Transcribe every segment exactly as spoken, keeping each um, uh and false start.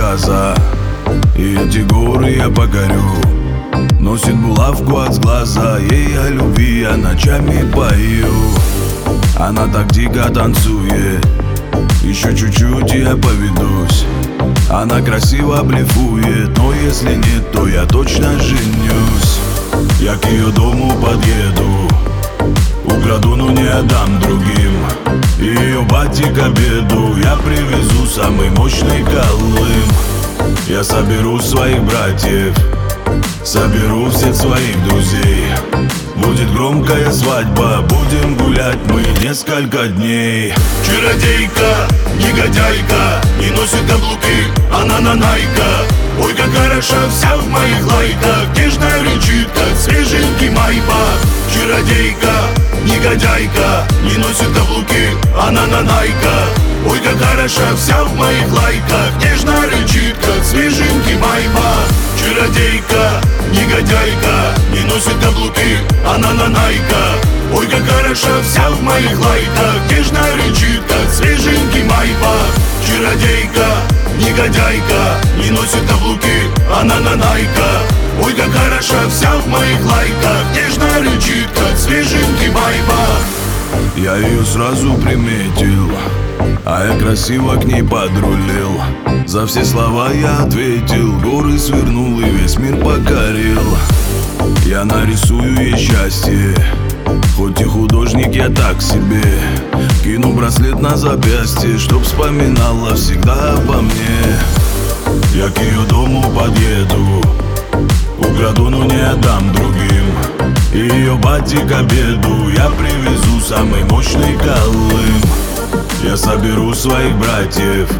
Кавказа, и эти горы я покорю. Носит булавку от глаза, ей о любви я ночами пою. Она так дико танцует, еще чуть-чуть и я поведусь. Она красиво блефует, но если нет, то я точно женюсь. Я к ее дому подъеду, украду, но не отдам другим. Ее бати к обеду я привезу самый мощный колым. Я соберу своих братьев, соберу всех своих друзей. Будет громкая свадьба, будем гулять мы несколько дней. Чародейка, негодяйка, не носит каблуки, она нанайка. Ой, как хороша вся в моих лайках, нежно рычит, как свеженький майбах. Чародейка, негодяйка, не носит каблуки, она нанайка. Ой, как хороша вся в моих лайках, нежно рычит, как свеженький майбах. Чародейка, негодяйка, не носит каблуки, она нанайка. Ой, как хороша вся в моих лайках, нежно рычит, как свеженький майбах. Чародейка, негодяйка, не носит каблуки, она нанайка. Ой, как хороша вся в моих лайках, нежно рычит, как свеженький майбах. Я ее сразу приметил, а я красиво к ней подрулил. За все слова я ответил, горы свернул и весь мир покорил. Я нарисую ей счастье, хоть и художник я так себе. Кину браслет на запястье, чтоб вспоминала всегда обо мне. Я к ее дому подъеду, украду, но не отдам другим. И ее бати к обеду я привезу самый мощный колым. Я соберу своих братьев,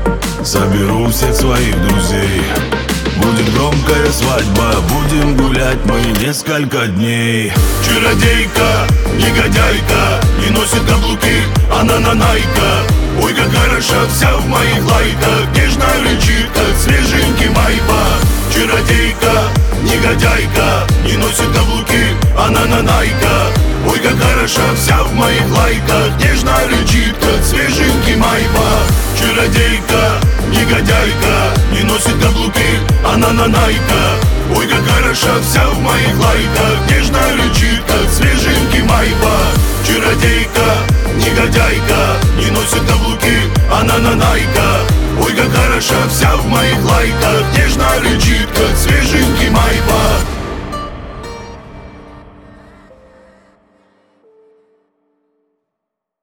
соберу всех своих друзей. Будет громкая свадьба, будем гулять мы несколько дней. Чародейка, негодяйка, не носит каблуки, она нанайка. Ой, как хороша вся в моих лайках, нежно рычит, как свеженький майбах. Чародейка, негодяйка, не носит каблуки, она нанайка. Ой, как хороша вся в моих лайках, нежно рычит, как свеженький майбах. Чародейка, негодяйка, не носит каблуки, она нанайка. Ой, как хороша вся в моих лайках, нежно рычит, как свеженький майбах. Чародейка, негодяйка, не носит каблуки, она нанайка. Ой, как хороша вся в моих лайках, нежно рычит, как свеженький майбах.